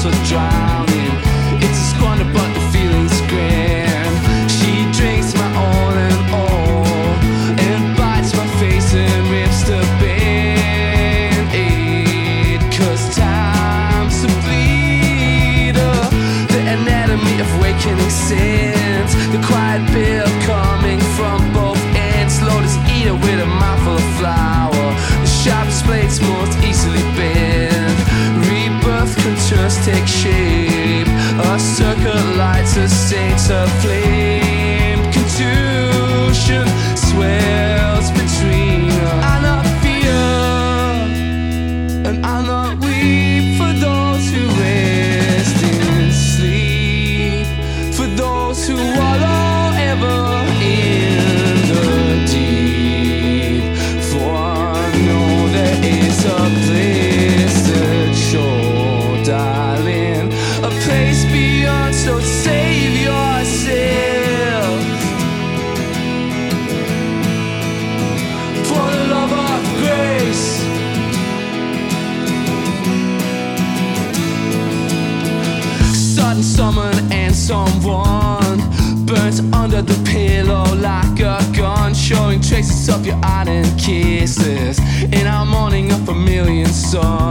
are drowning. It's a squander but the feeling's grand. She drinks my all and all, and bites my face and rips the band-aid. 'Cause time's a bleeder, the anatomy of wakening sins. The quiet bill coming from both ends. Lotus eater with a mouthful of flour. The sharpest blade's most easily bent. Rebirth contours take shape. A circle lights a saint aflame. Contusion swells between us. I not fear, and I not weep for those who rest in sleep, for those who wallow ever in the deep. For I know there is a blessed shore, darling, a place beyond, so save yourself. For the love of grace, sudden summon and someone burnt under the pillow like a gun, showing traces of your ardent kisses in our morning of a million suns.